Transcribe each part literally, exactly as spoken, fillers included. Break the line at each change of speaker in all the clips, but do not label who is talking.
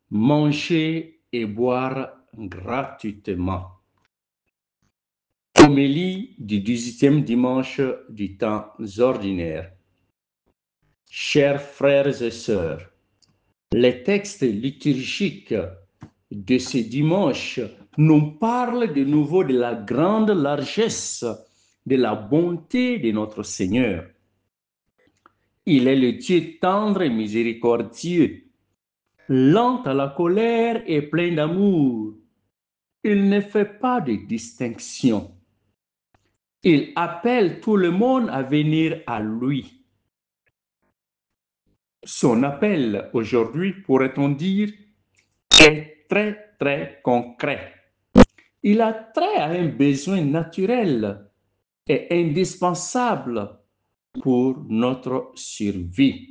manger et boire gratuitement. Homélie du dix-huitième dimanche du temps ordinaire. Chers frères et sœurs, les textes liturgiques de ce dimanche nous parlent de nouveau de la grande largesse de la bonté de notre Seigneur. Il est le Dieu tendre et miséricordieux, lent à la colère et plein d'amour. Il ne fait pas de distinction. Il appelle tout le monde à venir à lui. Son appel aujourd'hui, pourrait-on dire, est très, très concret. Il a trait à un besoin naturel et indispensable pour notre survie.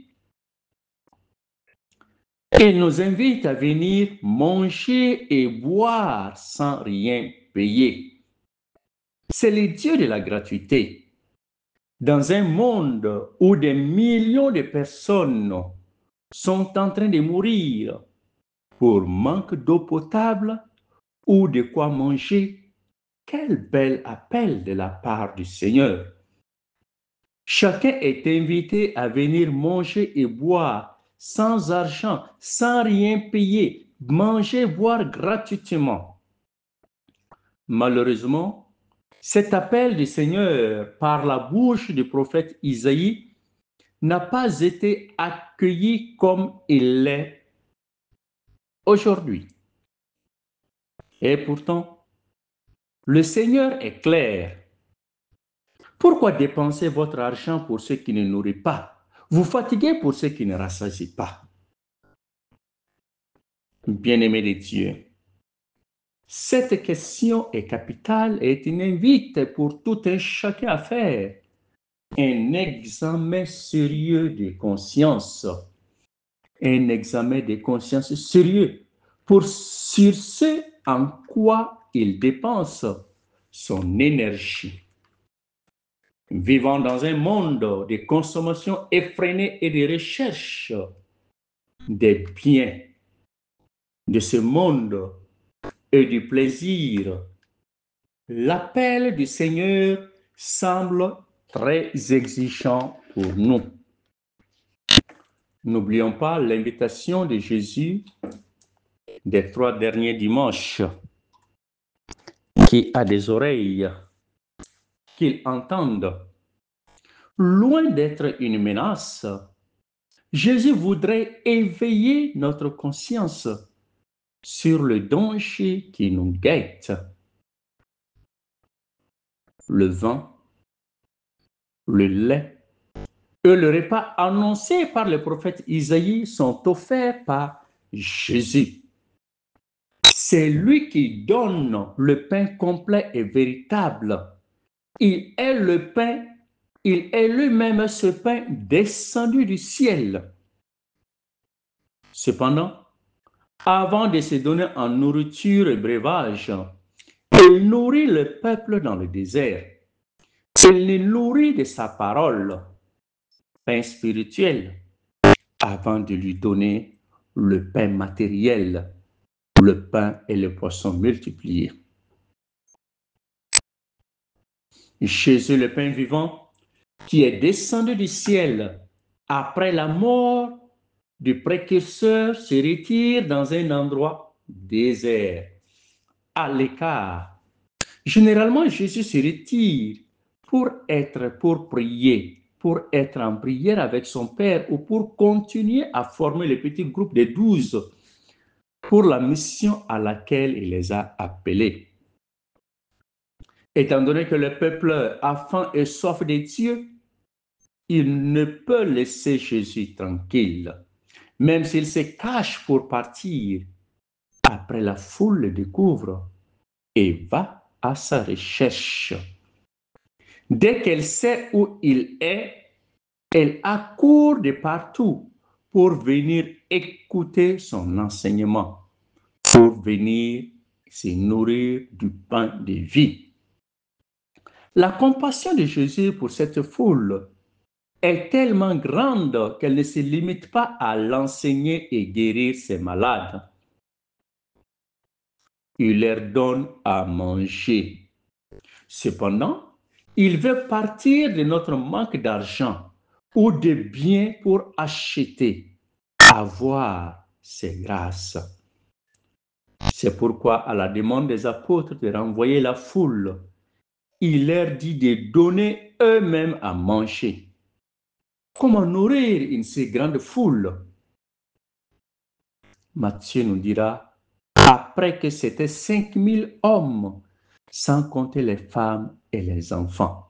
Il nous invite à venir manger et boire sans rien payer. C'est le Dieu de la gratuité. Dans un monde où des millions de personnes sont en train de mourir pour manque d'eau potable ou de quoi manger, quel bel appel de la part du Seigneur. Chacun est invité à venir manger et boire sans argent, sans rien payer, manger, boire gratuitement. Malheureusement, cet appel du Seigneur par la bouche du prophète Isaïe n'a pas été accueilli comme il l'est aujourd'hui. Et pourtant, le Seigneur est clair. Pourquoi dépenser votre argent pour ceux qui ne nourrissent pas? Vous fatiguez pour ceux qui ne rassasient pas. Bien-aimés de Dieu, cette question est capitale et est une invite pour tout un chacun à faire un examen sérieux de conscience. Un examen de conscience sérieux pour sur ce en quoi il dépense son énergie. Vivant dans un monde de consommation effrénée et de recherche des biens de ce monde et du plaisir, l'appel du Seigneur semble très exigeant pour nous. N'oublions pas l'invitation de Jésus des trois derniers dimanches. Qui a des oreilles, qu'il entende. Loin d'être une menace, Jésus voudrait éveiller notre conscience sur le danger qui nous guette. Le vin, le lait et le repas annoncés par le prophète Isaïe sont offerts par Jésus. C'est lui qui donne le pain complet et véritable. Il est le pain, il est lui-même ce pain descendu du ciel. Cependant, avant de se donner en nourriture et breuvage, il nourrit le peuple dans le désert. Il les nourrit de sa parole, pain spirituel, avant de lui donner le pain matériel, le pain et le poisson multipliés. Jésus, le pain vivant, qui est descendu du ciel après la mort du précurseur, se retire dans un endroit désert, à l'écart. Généralement, Jésus se retire pour être, pour prier, pour être en prière avec son Père ou pour continuer à former le petit groupe de douze pour la mission à laquelle il les a appelés. Étant donné que le peuple a faim et soif de Dieu, il ne peut laisser Jésus tranquille, même s'il se cache pour partir. Après, la foule le découvre et va à sa recherche. Dès qu'elle sait où il est, elle accourt de partout pour venir écouter son enseignement, pour venir se nourrir du pain de vie. La compassion de Jésus pour cette foule est tellement grande qu'elle ne se limite pas à l'enseigner et guérir ses malades. il leur donne à manger. Cependant, il veut partir de notre manque d'argent ou de biens pour acheter, avoir ses grâces. C'est pourquoi, à la demande des apôtres de renvoyer la foule, il leur dit de donner eux-mêmes à manger. Comment nourrir une si grande foule? Matthieu nous dira, après que c'était cinq mille hommes, sans compter les femmes et les enfants.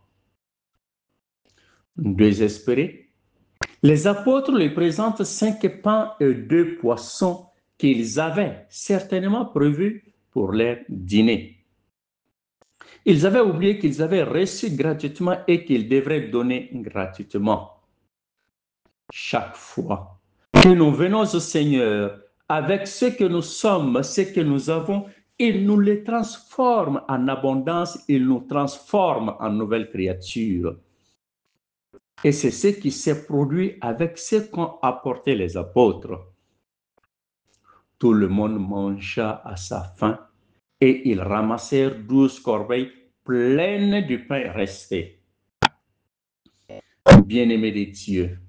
Désespérés, les apôtres lui présentent cinq pains et deux poissons qu'ils avaient certainement prévus pour leur dîner. Ils avaient oublié qu'ils avaient reçu gratuitement et qu'ils devraient donner gratuitement. Chaque fois que nous venons au Seigneur avec ce que nous sommes, ce que nous avons, il nous les transforme en abondance, il nous transforme en nouvelles créatures. Et c'est ce qui s'est produit avec ce qu'ont apporté les apôtres. Tout le monde mangea à sa faim et ils ramassèrent douze corbeilles pleines du pain resté. Bien-aimés de Dieu,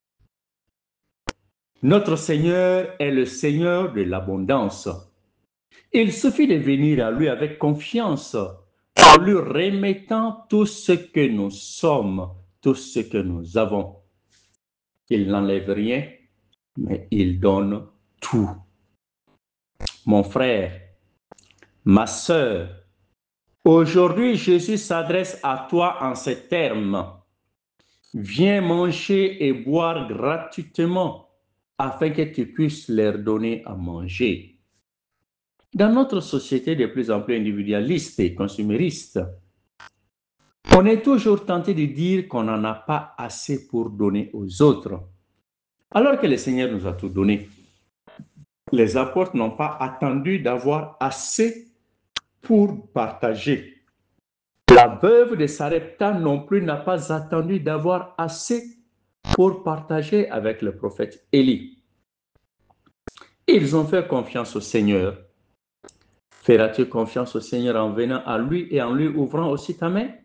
notre Seigneur est le Seigneur de l'abondance. Il suffit de venir à lui avec confiance en lui remettant tout ce que nous sommes, tout ce que nous avons. Il n'enlève rien, mais il donne tout. Mon frère, ma sœur, aujourd'hui Jésus s'adresse à toi en ces termes. Viens manger et boire gratuitement afin que tu puisses leur donner à manger. Dans notre société de plus en plus individualiste et consumériste, on est toujours tenté de dire qu'on n'en a pas assez pour donner aux autres, alors que le Seigneur nous a tout donné. Les apôtres n'ont pas attendu d'avoir assez pour partager. La veuve de Sarepta non plus n'a pas attendu d'avoir assez pour partager avec le prophète Élie. Ils ont fait confiance au Seigneur. Feras-tu confiance au Seigneur en venant à lui et en lui ouvrant aussi ta main?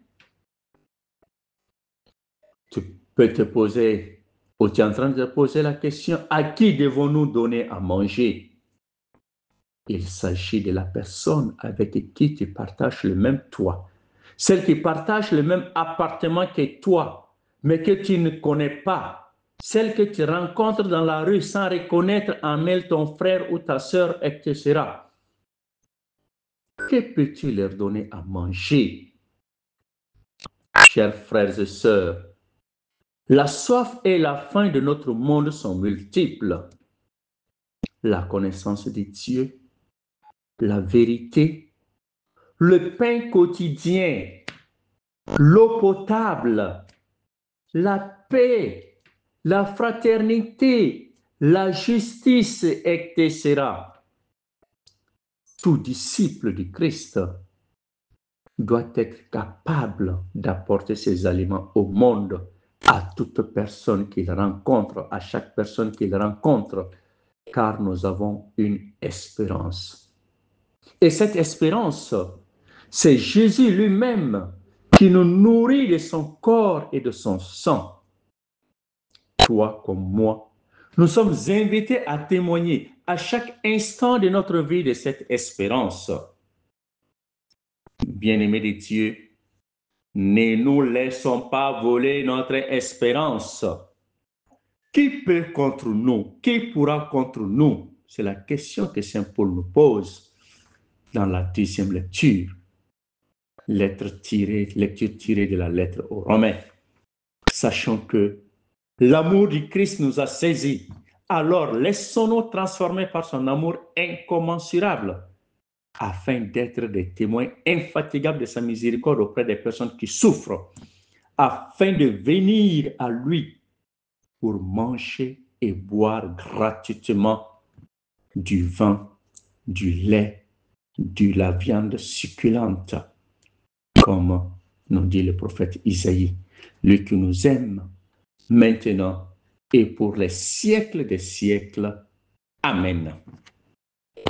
Tu peux te poser, ou tu es en train de te poser la question, à qui devons-nous donner à manger? Il s'agit de la personne avec qui tu partages le même toit, celle qui partage le même appartement que toi, mais que tu ne connais pas, celle que tu rencontres dans la rue sans reconnaître en elle ton frère ou ta sœur, et cetera. Que peux-tu leur donner à manger? Chers frères et sœurs, la soif et la faim de notre monde sont multiples. La connaissance de Dieu, la vérité, le pain quotidien, l'eau potable, la paix, la fraternité, la justice, et cetera. Tout disciple du Christ doit être capable d'apporter ces aliments au monde, à toute personne qu'il rencontre, à chaque personne qu'il rencontre, car nous avons une espérance. Et cette espérance, c'est Jésus lui-même qui nous nourrit de son corps et de son sang. Toi comme moi, nous sommes invités à témoigner à chaque instant de notre vie de cette espérance. Bien-aimés de Dieu, ne nous laissons pas voler notre espérance. Qui peut contre nous? Qui pourra contre nous? C'est la question que Saint Paul nous pose dans la deuxième lecture. Lettre tirée, lecture tirée de la lettre aux Romains. Sachant que l'amour du Christ nous a saisis, alors laissons-nous transformer par son amour incommensurable afin d'être des témoins infatigables de sa miséricorde auprès des personnes qui souffrent, afin de venir à lui pour manger et boire gratuitement du vin, du lait, de la viande succulente, comme nous dit le prophète Isaïe, lui qui nous aime maintenant et pour les siècles des siècles. Amen.